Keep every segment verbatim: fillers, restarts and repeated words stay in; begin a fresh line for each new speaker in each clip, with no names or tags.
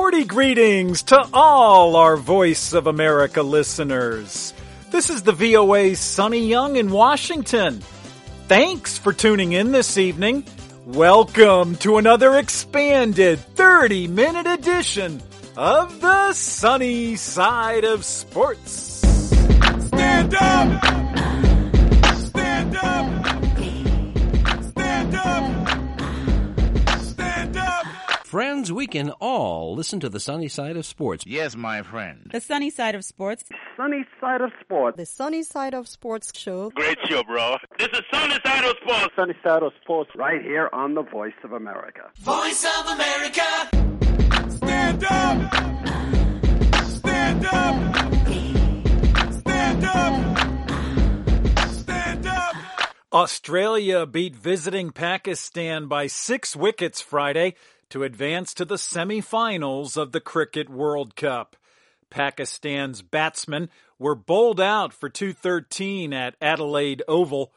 Sporty greetings to all our Voice of America listeners. This is the V O A's Sonny Young in Washington. Thanks for tuning in this evening. Welcome to another expanded thirty-minute edition of the Sunny Side of Sports. Stand up! Stand up! Stand up! Stand up!
Friends, we can all listen to the Sunny Side of Sports.
Yes, my friend.
The Sunny Side of Sports.
Sunny Side of Sports.
The Sunny Side of Sports show.
Great show, bro. This is Sunny Side of Sports.
Sunny Side of Sports right here on the Voice of America.
Voice of America.
Stand up! Stand up! Stand up! Stand up! Australia beat visiting Pakistan by six wickets Friday to advance to the semifinals of the Cricket World Cup. Pakistan's batsmen were bowled out for two thirteen at Adelaide Oval.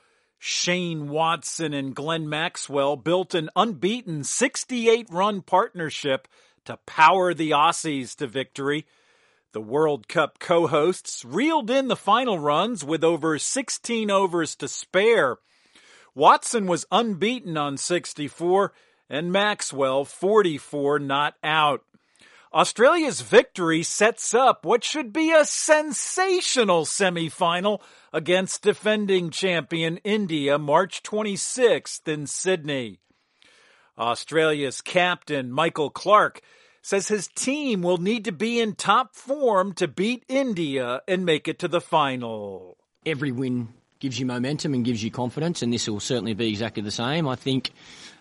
Shane Watson and Glenn Maxwell built an unbeaten sixty-eight run partnership to power the Aussies to victory. The World Cup co-hosts reeled in the final runs with over sixteen overs to spare. Watson was unbeaten on sixty-four and Maxwell forty-four not out. Australia's victory sets up what should be a sensational semi-final against defending champion India March twenty-sixth in Sydney. Australia's captain Michael Clarke says his team will need to be in top form to beat India and make it to the final.
Every win gives you momentum and gives you confidence, and this will certainly be exactly the same. I think,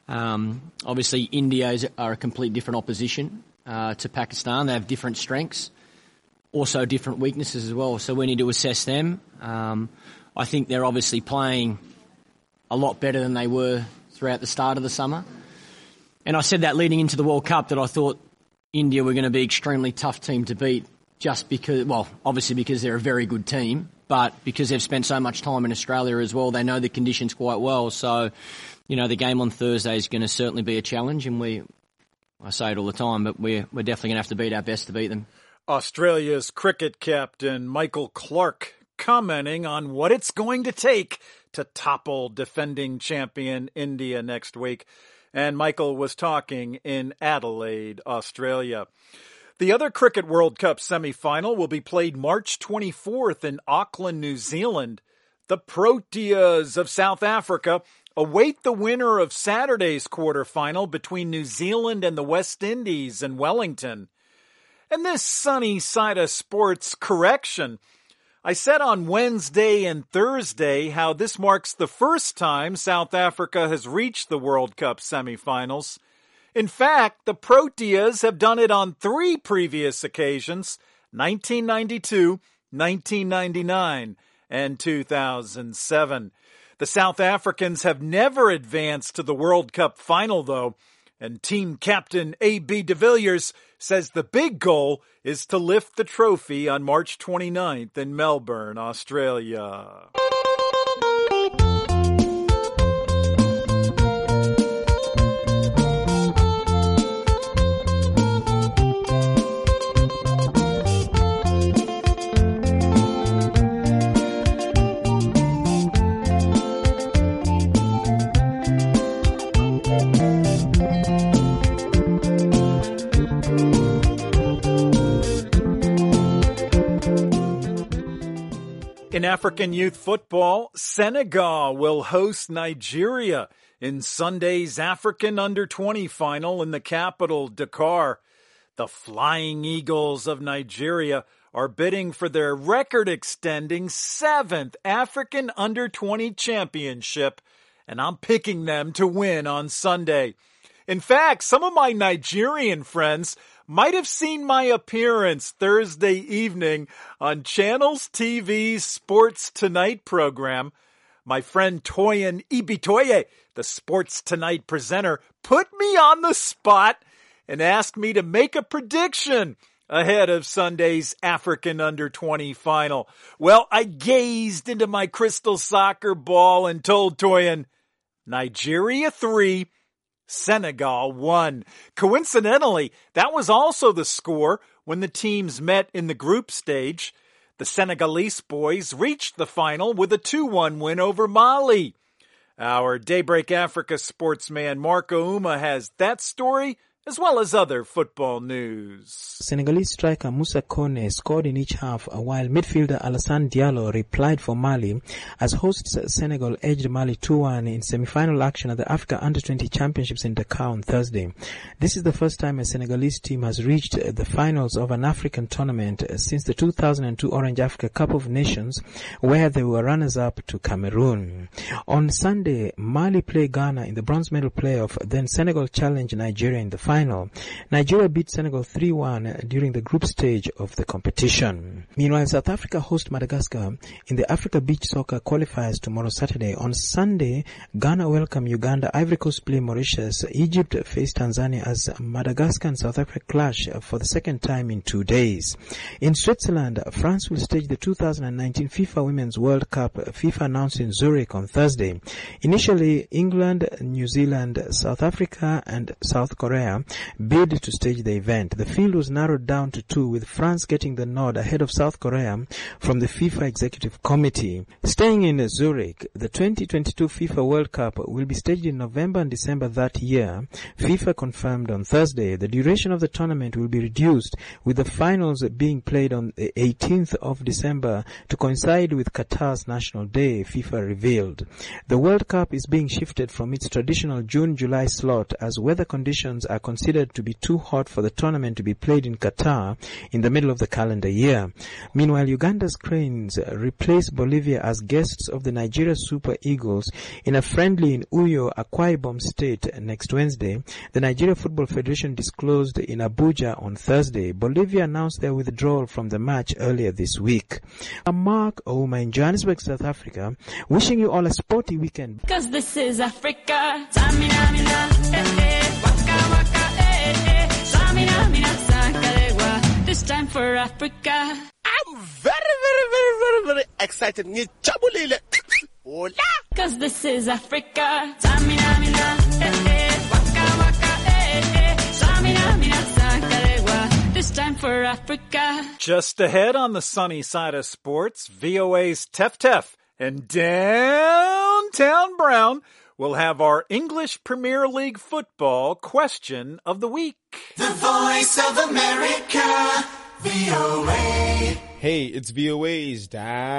um, obviously, India is, are a complete different opposition uh, to Pakistan. They have different strengths, also different weaknesses as well, so we need to assess them. Um, I think they're obviously playing a lot better than they were throughout the start of the summer. And I said that leading into the World Cup that I thought India were going to be an extremely tough team to beat just because, well, obviously because they're a very good team, but because they've spent so much time in Australia as well, they know the conditions quite well. So, you know, the game on Thursday is going to certainly be a challenge, and we, I say it all the time, but we're, we're definitely going to have to beat our best to beat them.
Australia's cricket captain Michael Clarke commenting on what it's going to take to topple defending champion India next week. And Michael was talking in Adelaide, Australia. The other Cricket World Cup semi-final will be played March twenty-fourth in Auckland, New Zealand. The Proteas of South Africa await the winner of Saturday's quarterfinal between New Zealand and the West Indies in Wellington. And this Sunny Side of Sports correction. I said on Wednesday and Thursday how this marks the first time South Africa has reached the World Cup semifinals. In fact, the Proteas have done it on three previous occasions, nineteen ninety-two, nineteen ninety-nine, and two thousand seven. The South Africans have never advanced to the World Cup final, though, and team captain A B de Villiers says the big goal is to lift the trophy on March twenty-ninth in Melbourne, Australia. In African youth football, Senegal will host Nigeria in Sunday's African under twenty final in the capital, Dakar. The Flying Eagles of Nigeria are bidding for their record-extending seventh African under twenty championship, and I'm picking them to win on Sunday. In fact, some of my Nigerian friends might have seen my appearance Thursday evening on Channels T V's Sports Tonight program. My friend Toyin Ibitoye, the Sports Tonight presenter, put me on the spot and asked me to make a prediction ahead of Sunday's African under twenty final. Well, I gazed into my crystal soccer ball and told Toyin, Nigeria three, Senegal won. Coincidentally, that was also the score when the teams met in the group stage. The Senegalese boys reached the final with a two one win over Mali. Our Daybreak Africa sportsman Marco Uma has that story as well as other football news.
Senegalese striker Moussa Kone scored in each half, while midfielder Alassane Diallo replied for Mali as hosts Senegal edged Mali two one in semi-final action at the Africa Under twenty Championships in Dakar on Thursday. This is the first time a Senegalese team has reached the finals of an African tournament since the two thousand two Orange Africa Cup of Nations, where they were runners-up to Cameroon. On Sunday, Mali played Ghana in the bronze medal playoff, then Senegal challenged Nigeria in the final. Nigeria beat Senegal three one during the group stage of the competition. Meanwhile, South Africa host Madagascar in the Africa Beach Soccer qualifiers tomorrow Saturday. On Sunday, Ghana welcome Uganda, Ivory Coast play Mauritius, Egypt face Tanzania as Madagascar and South Africa clash for the second time in two days. In Switzerland, France will stage the two thousand nineteen FIFA Women's World Cup, FIFA announced in Zurich on Thursday. Initially, England, New Zealand, South Africa and South Korea bid to stage the event. The field was narrowed down to two, with France getting the nod ahead of South Korea from the FIFA Executive Committee. Staying in Zurich, the twenty twenty-two FIFA World Cup will be staged in November and December that year. FIFA confirmed on Thursday the duration of the tournament will be reduced, with the finals being played on the eighteenth of December to coincide with Qatar's National Day, FIFA revealed. The World Cup is being shifted from its traditional June-July slot as weather conditions are considered to be too hot for the tournament to be played in Qatar in the middle of the calendar year. Meanwhile, Uganda's Cranes replace Bolivia as guests of the Nigeria Super Eagles in a friendly in Uyo, Akwa Ibom State next Wednesday. The Nigeria Football Federation disclosed in Abuja on Thursday. Bolivia announced their withdrawal from the match earlier this week. Mark Ouma in Johannesburg, South Africa, wishing you all a sporty weekend.
Cause this is Africa. Tamina, mina, eh, eh, waka, waka, eh, eh. Samina, mina, sakarewa. This time for Africa.
I'm very, very, very, very, very excited. Hola.
Cause this is Africa. Tamina, mina, eh, eh, waka, waka, eh, eh. Samina, mina, sakarewa. This time for Africa.
Just ahead on the sunny side of sports, V O A's Tef Tef and Downtown Brown will have our English Premier League football question of the week.
The Voice of America, V O A.
Hey, it's V O A's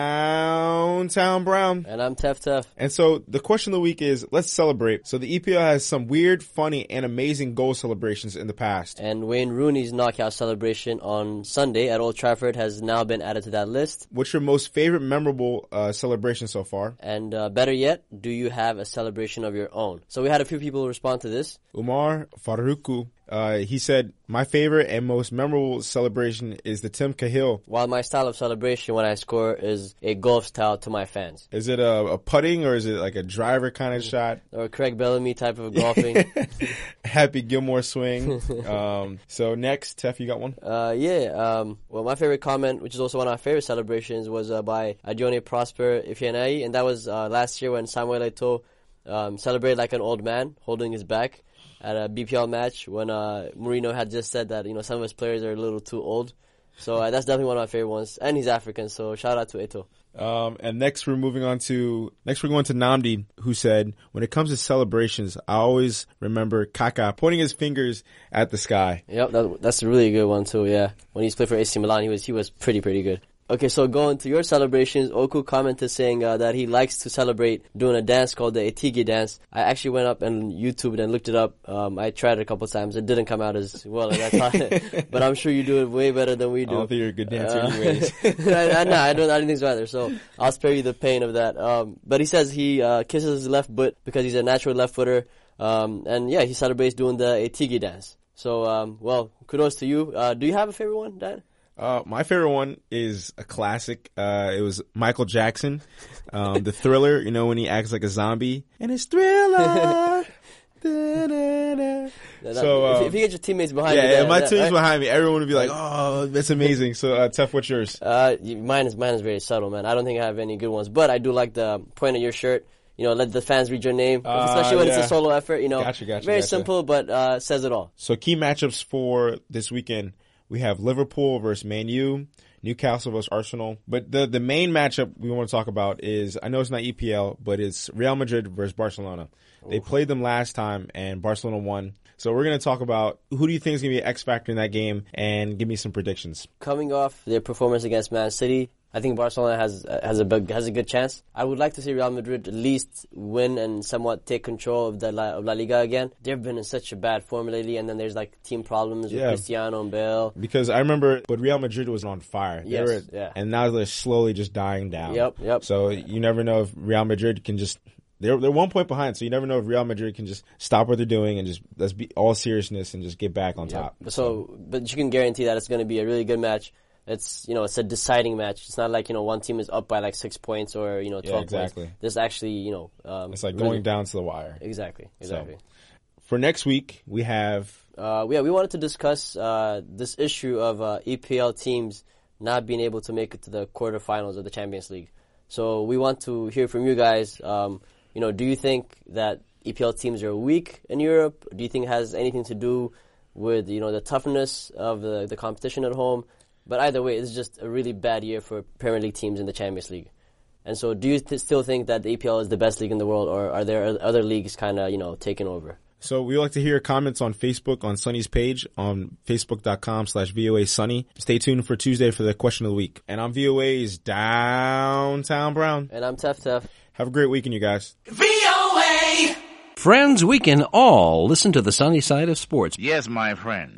Downtown Brown.
And I'm Tef Tef.
And so the question of the week is, let's celebrate. So the E P L has some weird, funny, and amazing goal celebrations in the past.
And Wayne Rooney's knockout celebration on Sunday at Old Trafford has now been added to that list.
What's your most favorite memorable uh, celebration so far?
And uh, better yet, do you have a celebration of your own? So we had a few people respond to this.
Umar Faruku. Uh, he said, my favorite and most memorable celebration is the Tim Cahill.
While my style of celebration when I score is a golf style to my fans.
Is it a, a putting or is it like a driver kind of shot?
Or a Craig Bellamy type of golfing.
Happy Gilmore swing. um, so next, Tef, you got one?
Uh, yeah. Um, well, my favorite comment, which is also one of my favorite celebrations, was uh, by Adione Prosper Ifeanyi, and that was uh, last year when Samuel Eto'o um, celebrated like an old man holding his back at a B P L match when uh, Mourinho had just said that, you know, some of his players are a little too old. So uh, that's definitely one of my favorite ones. And he's African, so shout out to Eto'o.
Um, and next we're moving on to, next we're going to Namdi, who said, when it comes to celebrations, I always remember Kaká pointing his fingers at the sky.
Yep, that, that's a really good one too, yeah. When he's played for A C Milan, he was, he was pretty, pretty good. Okay, so going to your celebrations, Oku commented saying uh, that he likes to celebrate doing a dance called the Etigi dance. I actually went up and YouTubed and looked it up. Um, I tried it a couple of times. It didn't come out as well as I thought. But I'm sure you do it way better than we do.
I don't think you're a good dancer
uh,
anyways.
I, I, no, I don't, I don't think so either. So I'll spare you the pain of that. Um, but he says he uh, kisses his left foot because he's a natural left footer. Um, and yeah, he celebrates doing the Etigi dance. So, um, well, kudos to you. Uh, do you have a favorite one, Dan?
Uh, my favorite one is a classic. Uh, it was Michael Jackson, um, the Thriller, you know, when he acts like a zombie. And it's Thriller. da, da, da.
So, uh, if, if you get your teammates behind
yeah,
you.
Yeah,
that,
my
that,
teammates
right?
behind me, everyone would be like, oh, that's amazing. So, uh, Tef, what's yours?
Uh, mine is, mine is very subtle, man. I don't think I have any good ones, but I do like the point of your shirt. you know, let the fans read your name,
Uh,
especially when
yeah.
it's a solo effort. You know,
Gotcha, gotcha,
very
gotcha.
simple, but uh, says it all.
So key matchups for this weekend, we have Liverpool versus Man U, Newcastle versus Arsenal. But the the main matchup we want to talk about is, I know it's not E P L, but it's Real Madrid versus Barcelona. They played them last time, and Barcelona won. So we're going to talk about who do you think is going to be an X factor in that game, and give me some predictions.
Coming off their performance against Man City, I think Barcelona has has a big, has a good chance. I would like to see Real Madrid at least win and somewhat take control of the La, of La Liga again. They've been in such a bad form lately, and then there's like team problems
Yeah.
with Cristiano and Bale.
Because I remember when Real Madrid was on fire. They
Yes,
were,
yeah.
And now they're slowly just dying down.
Yep, yep.
So you never know if Real Madrid can just... They're they're one point behind, so you never know if Real Madrid can just stop what they're doing and just let's be all seriousness and just get back on top.
Yep. So, but you can guarantee that it's going to be a really good match. It's, you know, it's a deciding match. It's not like, you know, one team is up by like six points or, you know, twelve
Yeah, exactly.
points. This actually, you know, um,
It's like
really-
going down to the wire.
Exactly, exactly.
So, for next week, we have...
Uh, yeah, we wanted to discuss uh, this issue of uh, E P L teams not being able to make it to the quarterfinals of the Champions League. So we want to hear from you guys. Um, you know, do you think that E P L teams are weak in Europe? Do you think it has anything to do with, you know, the toughness of the, the competition at home? But either way, it's just a really bad year for Premier League teams in the Champions League. And so do you th- still think that the E P L is the best league in the world, or are there other leagues kind of, you know, taking over?
So we like to hear comments on Facebook, on Sunny's page, on facebook.com slash VOA Sunny. Stay tuned for Tuesday for the question of the week. And I'm V O A's Downtown Brown.
And I'm Tef Tef.
Have a great weekend, you guys.
V O A! Friends, we can all listen to the sunny side of sports.
Yes, my friend.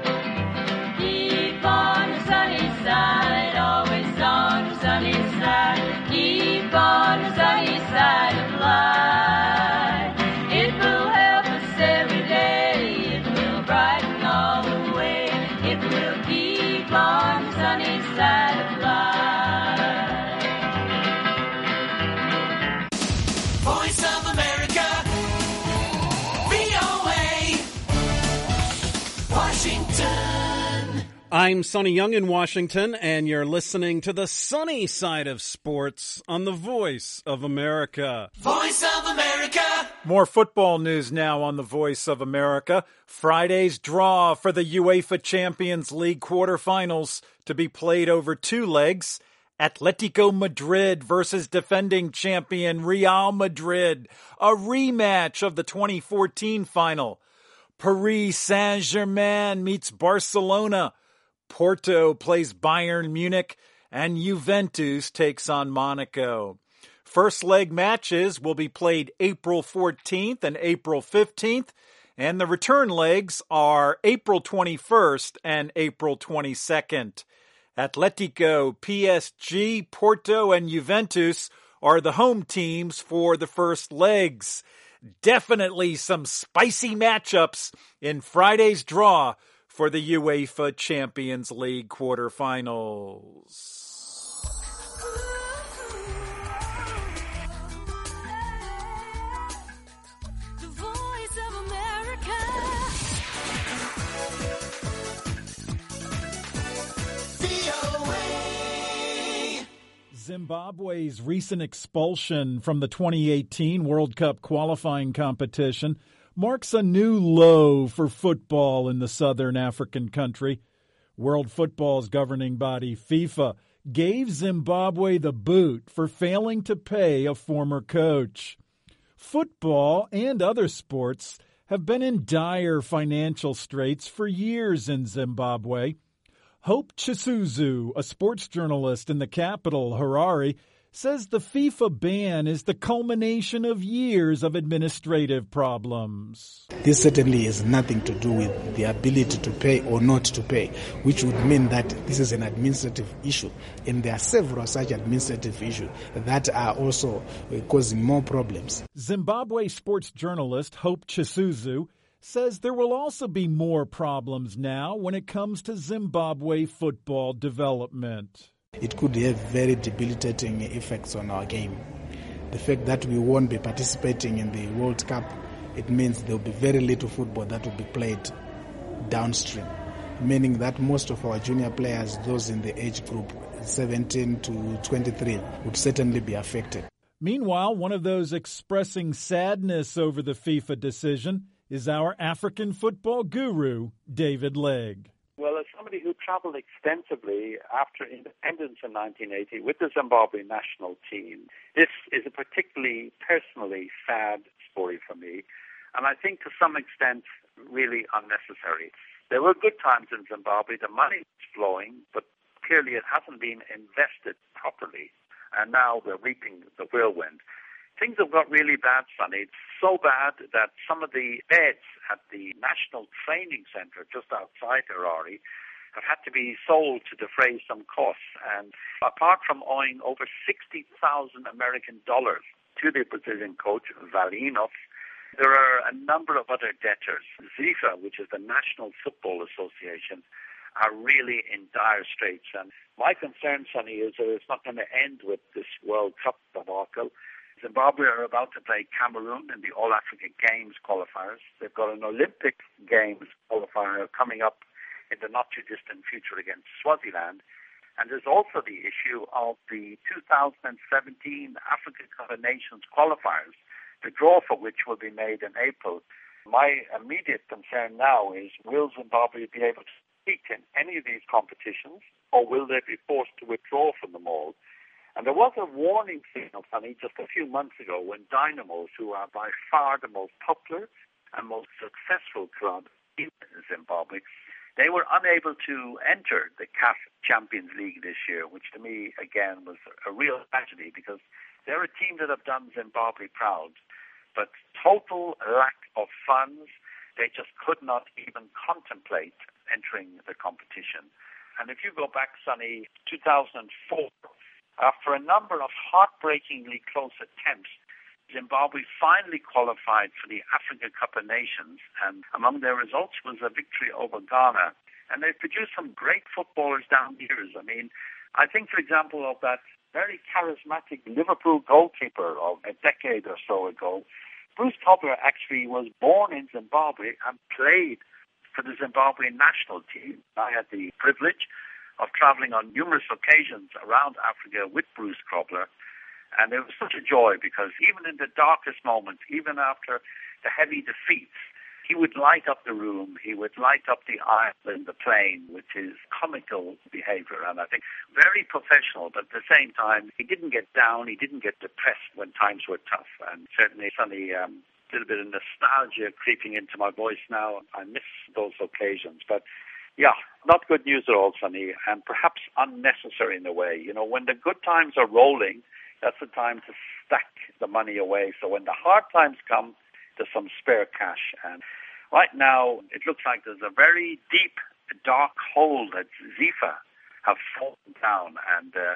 Keep on the sunny side, always on the sunny side. Keep on the sunny side of life. It will help us every day. It will brighten all the way. It will keep on the sunny side of life.
Voice of America, V O A, Washington.
I'm Sonny Young in Washington, and you're listening to the sunny side of sports on the Voice of America.
Voice of America.
More football news now on the Voice of America. Friday's draw for the UEFA Champions League quarterfinals to be played over two legs. Atletico Madrid versus defending champion Real Madrid. A rematch of the twenty fourteen final. Paris Saint-Germain meets Barcelona. Porto plays Bayern Munich, and Juventus takes on Monaco. First leg matches will be played April fourteenth and April fifteenth, and the return legs are April twenty-first and April twenty-second. Atletico, P S G, Porto, and Juventus are the home teams for the first legs. Definitely some spicy matchups in Friday's draw for the UEFA Champions League quarterfinals.
The Voice of America.
Zimbabwe's recent expulsion from the twenty eighteen World Cup qualifying competition marks a new low for football in the southern African country. World Football's governing body, FIFA, gave Zimbabwe the boot for failing to pay a former coach. Football and other sports have been in dire financial straits for years in Zimbabwe. Hope Chisuzu, a sports journalist in the capital, Harare, says the FIFA ban is the culmination of years of administrative problems.
This certainly has nothing to do with the ability to pay or not to pay, which would mean that this is an administrative issue. And there are several such administrative issues that are also causing more problems.
Zimbabwe sports journalist Hope Chisuzu says there will also be more problems now when it comes to Zimbabwe football development.
It could have very debilitating effects on our game. The fact that we won't be participating in the World Cup, it means there will be very little football that will be played downstream, meaning that most of our junior players, those in the age group seventeen to twenty-three, would certainly be affected.
Meanwhile, one of those expressing sadness over the FIFA decision is our African football guru, David Legg.
Well, as somebody who traveled extensively after independence in nineteen eighty with the Zimbabwe national team, this is a particularly personally sad story for me, and I think to some extent really unnecessary. There were good times in Zimbabwe. The money was flowing, but clearly it hasn't been invested properly, and now we're reaping the whirlwind. Things have got really bad, Sonny. It's so bad that some of the beds at the National Training Center just outside Harare have had to be sold to defray some costs. And apart from owing over sixty thousand American dollars to the Brazilian coach, Valinov, there are a number of other debtors. ZIFA, which is the National Football Association, are really in dire straits. And my concern, Sonny, is that it's not going to end with this World Cup debacle. Zimbabwe are about to play Cameroon in the All-Africa Games qualifiers. They've got an Olympic Games qualifier coming up in the not-too-distant future against Swaziland. And there's also the issue of the two thousand seventeen Africa Cup of Nations qualifiers, the draw for which will be made in April. My immediate concern now is, will Zimbabwe be able to compete in any of these competitions, or will they be forced to withdraw from them all? And there was a warning signal, Sonny, just a few months ago when Dynamos, who are by far the most popular and most successful club in Zimbabwe, they were unable to enter the C A F Champions League this year, which to me, again, was a real tragedy because they're a team that have done Zimbabwe proud. But total lack of funds, they just could not even contemplate entering the competition. And if you go back, Sonny, two thousand four, after a number of heartbreakingly close attempts, Zimbabwe finally qualified for the Africa Cup of Nations, and among their results was a victory over Ghana. And they've produced some great footballers down the years. I mean, I think, for example, of that very charismatic Liverpool goalkeeper of a decade or so ago. Bruce Cobbler actually was born in Zimbabwe and played for the Zimbabwean national team. I had the privilege of traveling on numerous occasions around Africa with Bruce Cobbler. And it was such a joy because even in the darkest moments, even after the heavy defeats, he would light up the room, he would light up the island, the plane, with his comical behavior. And I think very professional, but at the same time, he didn't get down, he didn't get depressed when times were tough. And certainly, Sonny, um, a little bit of nostalgia creeping into my voice now. I miss those occasions. But yeah, not good news at all, Sonny, and perhaps unnecessary in a way. You know, when the good times are rolling, that's the time to stack the money away. So when the hard times come, there's some spare cash. And right now, it looks like there's a very deep, dark hole that ZIFA have fallen down. And uh,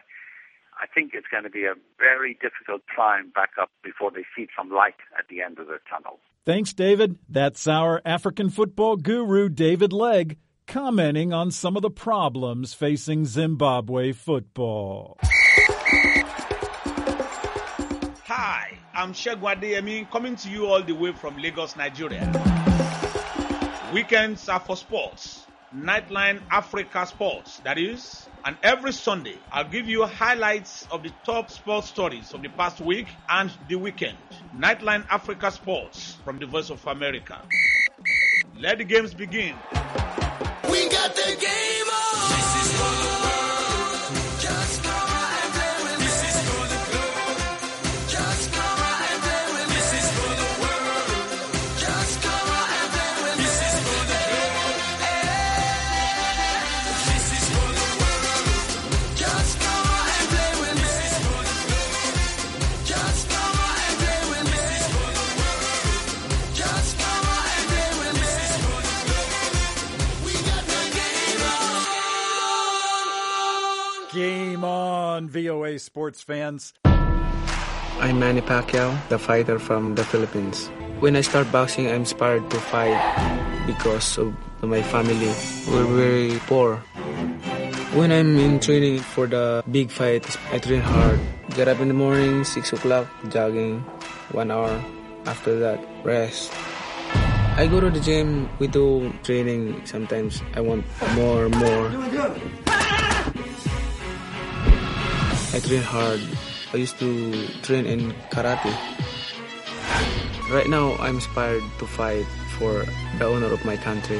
I think it's going to be a very difficult climb back up before they see some light at the end of the tunnel.
Thanks, David. That's our African football guru, David Legg, commenting on some of the problems facing Zimbabwe football.
Hi, I'm Shegun Adeyemi, coming to you all the way from Lagos, Nigeria. Weekends are for sports. Nightline Africa Sports, that is. And every Sunday, I'll give you highlights of the top sports stories of the past week and the weekend. Nightline Africa Sports from the Voice of America. Let the games begin.
We got the game on. This is for the world. Just go out and play with me. This is for the globe. Just go out and play with me. This is for the world. Just go out and play with me. This is for the globe. This is for the world. Just go out and play with me. This is for the globe. Just go out and play with me. This is for the world. Just go out and play with me. This is for the globe. We got the game on.
Game on, V O A sports fans.
I'm Manny Pacquiao, the fighter from the Philippines. When I start boxing, I'm inspired to fight because of my family. We're very poor. When I'm in training for the big fight, I train hard. Get up in the morning, six o'clock, jogging, one hour. After that, rest. I go to the gym, we do training. Sometimes I want more, more. I train hard. I used to train in karate. Right now, I'm inspired to fight for the honor of my country.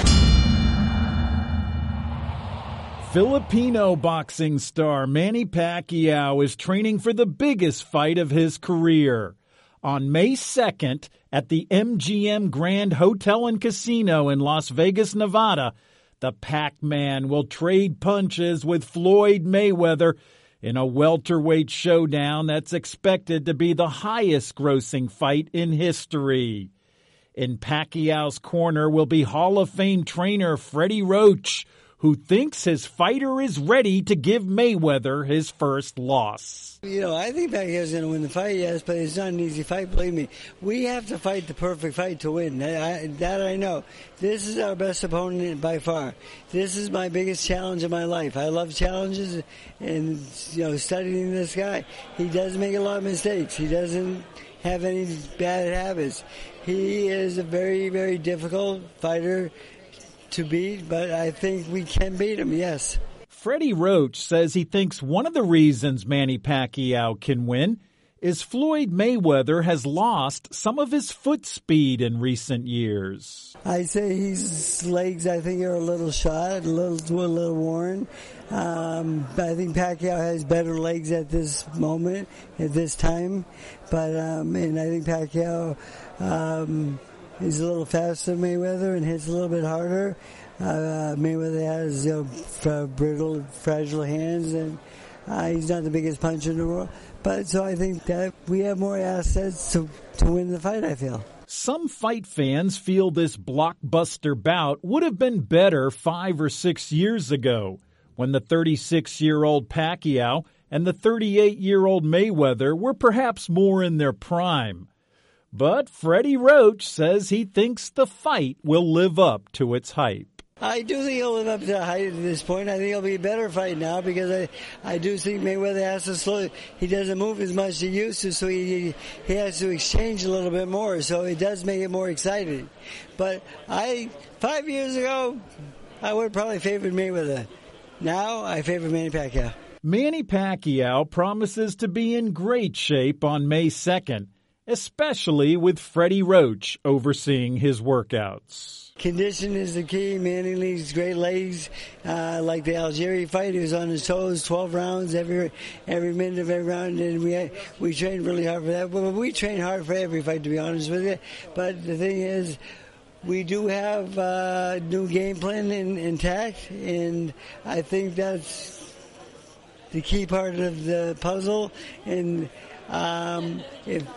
Filipino boxing star Manny Pacquiao is training for the biggest fight of his career. On May second, at the M G M Grand Hotel and Casino in Las Vegas, Nevada, the Pac-Man will trade punches with Floyd Mayweather in a welterweight showdown that's expected to be the highest-grossing fight in history. In Pacquiao's corner will be Hall of Fame trainer Freddie Roach, who thinks his fighter is ready to give Mayweather his first loss.
You know, I think Pacquiao's going to win the fight, yes, but it's not an easy fight, believe me. We have to fight the perfect fight to win. I, that I know. This is our best opponent by far. This is my biggest challenge of my life. I love challenges, and, you know, studying this guy, he doesn't make a lot of mistakes. He doesn't have any bad habits. He is a very, very difficult fighter to beat, but I think we can beat him, yes.
Freddie Roach says he thinks one of the reasons Manny Pacquiao can win is Floyd Mayweather has lost some of his foot speed in recent years.
I say his legs, I think, are a little shot, a little, a little worn. Um, I think Pacquiao has better legs at this moment, at this time. But, um, and I think Pacquiao, um, he's a little faster than Mayweather and hits a little bit harder. Uh, Mayweather has, you know, f- brittle, fragile hands, and uh, he's not the biggest puncher in the world. But so I think that we have more assets to, to win the fight, I feel.
Some fight fans feel this blockbuster bout would have been better five or six years ago, when the thirty-six-year-old Pacquiao and the thirty-eight-year-old Mayweather were perhaps more in their prime. But Freddie Roach says he thinks the fight will live up to its hype.
I do think he'll live up to the height at this point. I think it'll be a better fight now because I, I do think Mayweather has to slow. He doesn't move as much as he used to, so he he has to exchange a little bit more. So it does make it more exciting. But I five years ago, I would have probably favored Mayweather. Now I favor Manny Pacquiao.
Manny Pacquiao promises to be in great shape on May second, especially with Freddie Roach overseeing his workouts.
Condition is the key. Manny needs great legs. Uh, like the Algeria fight, he was on his toes, twelve rounds every every minute of every round, and we we trained really hard for that. Well, we train hard for every fight, to be honest with you. But the thing is, we do have a new game plan in, intact, and I think that's the key part of the puzzle. And um, if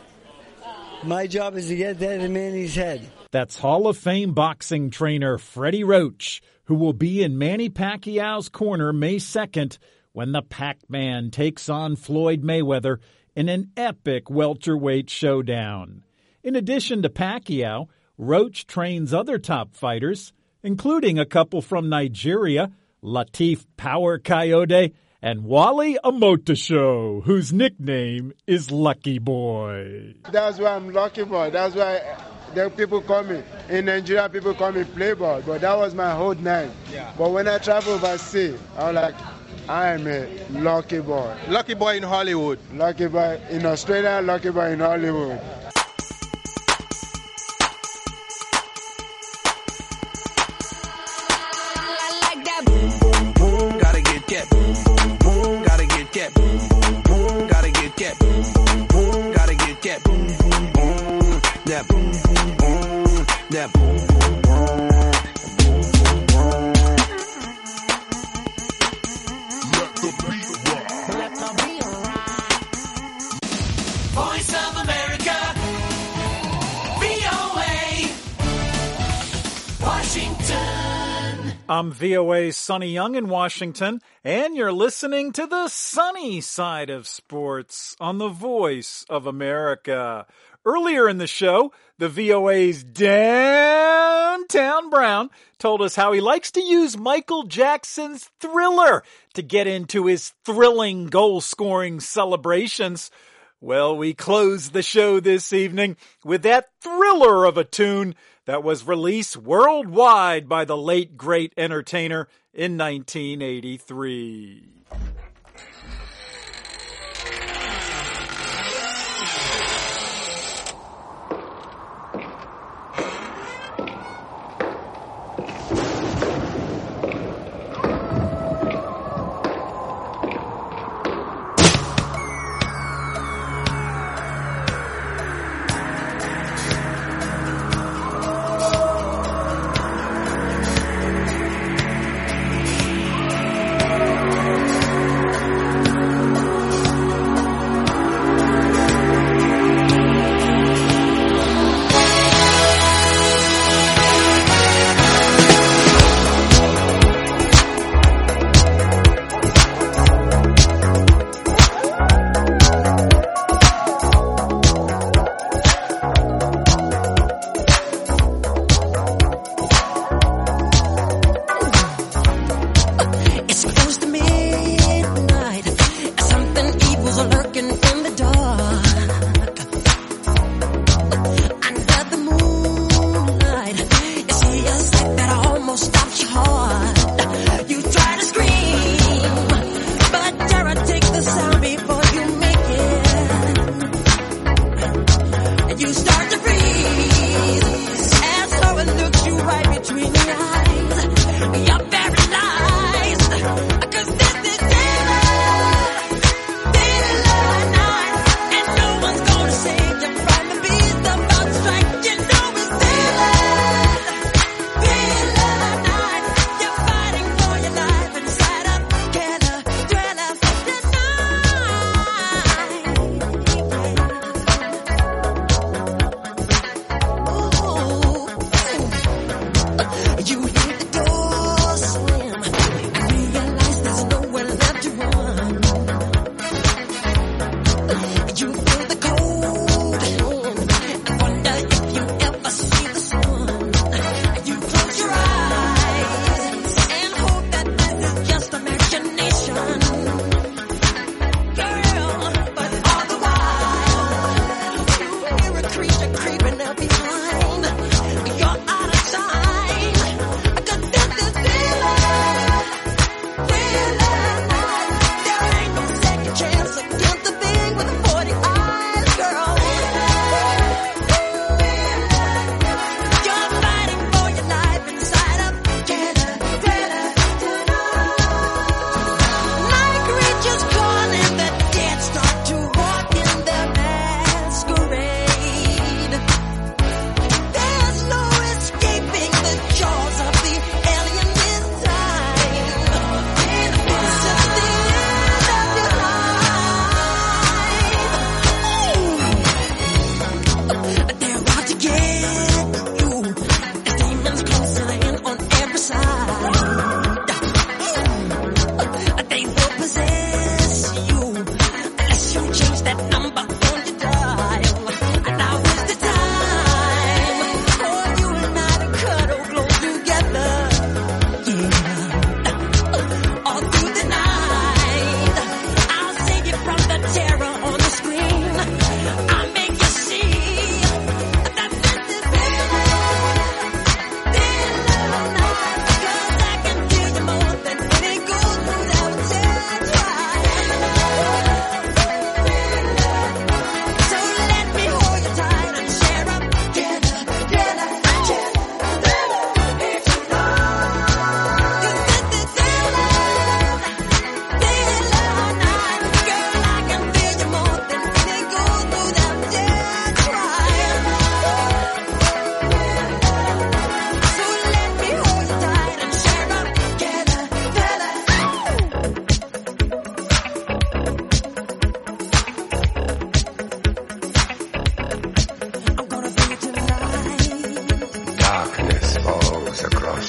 my job is to get that in Manny's head.
That's Hall of Fame boxing trainer Freddie Roach, who will be in Manny Pacquiao's corner May second when the Pac-Man takes on Floyd Mayweather in an epic welterweight showdown. In addition to Pacquiao, Roach trains other top fighters, including a couple from Nigeria, Latif Power Coyote and Wally Omotosho, whose nickname is Lucky Boy.
That's why I'm Lucky Boy. That's why the people call me. In Nigeria, people call me Playboy, but that was my whole name. Yeah. But when I travel overseas, I was like, I am a Lucky Boy.
Lucky Boy in Hollywood.
Lucky Boy in Australia, Lucky Boy in Hollywood.
Voice of America, V O A, Washington.
I'm V O A's Sonny Young in Washington, and you're listening to the sunny side of sports on the Voice of America. Earlier in the show, the V O A's Downtown Brown told us how he likes to use Michael Jackson's Thriller to get into his thrilling goal-scoring celebrations. Well, we close the show this evening with that thriller of a tune that was released worldwide by the late great entertainer in nineteen eighty-three.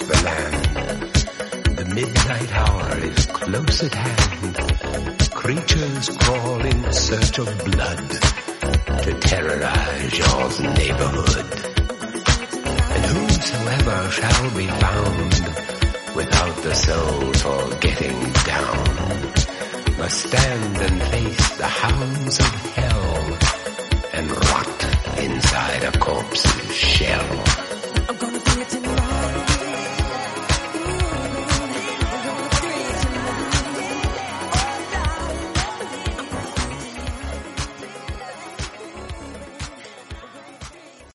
the land. The midnight hour is close at hand. Creatures crawl in search of blood to terrorize your neighborhood. And whosoever shall be found without the soul for getting down must stand and face the hounds of hell and rot inside a corpse's